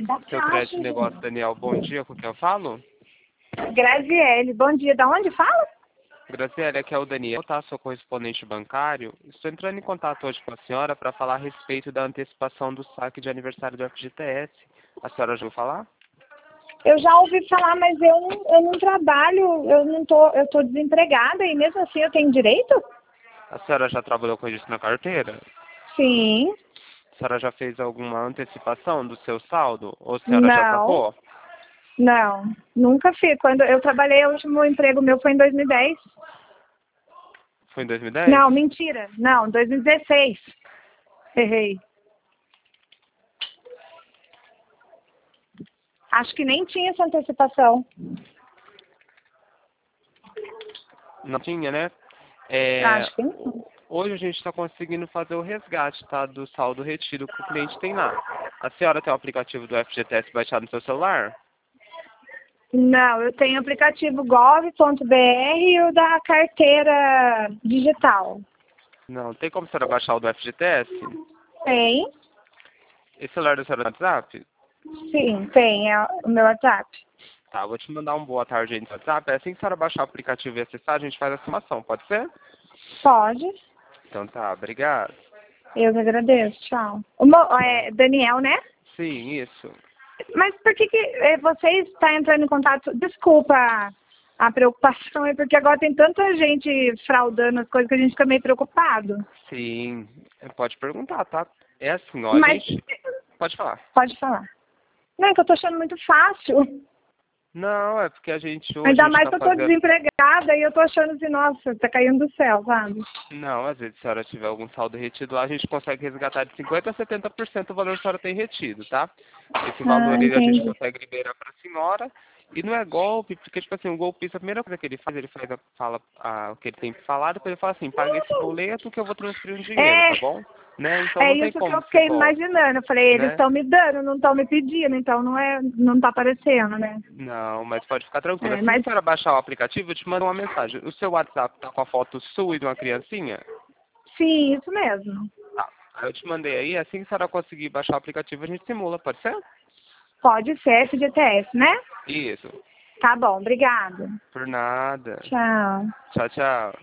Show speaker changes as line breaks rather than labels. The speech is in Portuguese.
da
Seu
caixa,
crédito
gente.
negócio, Daniel, bom dia, com quem eu falo?
Graziele, bom dia. Da onde fala?
Graziele, aqui é o Daniel, tá? Sou correspondente bancário. Estou entrando em contato hoje com a senhora para falar a respeito da antecipação do saque de aniversário do FGTS. A senhora já ouviu falar?
Eu já ouvi falar, mas eu não trabalho, eu tô desempregada e mesmo assim eu tenho direito?
A senhora já trabalhou com isso na carteira?
Sim.
A senhora já fez alguma antecipação do seu saldo? Ou a senhora já
Não,
sacou?
não, nunca fiz. Quando eu trabalhei, o último emprego meu foi em 2010.
Foi em 2010?
Não, mentira. Não, 2016. Errei. Acho que nem tinha essa antecipação.
Não tinha, né?
Acho que não.
Hoje a gente está conseguindo fazer o resgate, tá? Do saldo retido que o cliente tem lá. A senhora tem o aplicativo do FGTS baixado no seu celular?
Não, eu tenho o aplicativo gov.br e o da carteira digital.
Não. Tem como a senhora baixar o do FGTS?
Tem?
Esse celular da senhora no WhatsApp?
Sim, tem. É o meu WhatsApp.
Tá, vou te mandar um boa tarde aí no WhatsApp. Assim que a senhora baixar o aplicativo e acessar, a gente faz a estimação, pode ser?
Pode.
Então tá, obrigado.
Eu que agradeço. Tchau. É Daniel, né?
Sim, isso.
Mas por que você está entrando em contato? Desculpa a preocupação, é porque agora tem tanta gente fraudando as coisas que a gente fica meio preocupado.
Sim, pode perguntar, tá? É assim, ó, a
Mas
gente... Pode falar.
pode falar. Não, é que eu tô achando muito fácil.
Não, é porque a gente hoje
Ainda
a gente
mais
tá
que eu tô
fazendo...
desempregada e eu tô achando assim, nossa, tá caindo do céu, sabe?
Não, às vezes se a senhora tiver algum saldo retido lá, a gente consegue resgatar de 50% a 70% o valor que a senhora tem retido, tá? Esse valor
Ah,
aí a gente
entendi.
consegue liberar para a senhora. E não é golpe, porque, tipo assim, o golpista, a primeira coisa que ele faz, fala o que ele tem que falar, depois ele fala assim, paga esse boleto que eu vou transferir um dinheiro,
É,
tá bom? Né? Então
é
não tem
isso que
como
eu
ser
fiquei
golpe,
imaginando. Eu falei, eles
né?
estão me dando, não estão me pedindo, então não tá aparecendo, né?
Não, mas pode ficar tranquilo.
É,
Assim que a
mas
senhora baixar o aplicativo, eu te mando uma mensagem. O seu WhatsApp tá com a foto sua e de uma criancinha?
sim, isso mesmo.
Tá. Aí eu te mandei aí, assim que a senhora conseguir baixar o aplicativo, a gente simula, pode ser?
Pode ser FGTS, né?
Isso.
Tá bom, obrigada.
Por nada.
Tchau.
Tchau, tchau.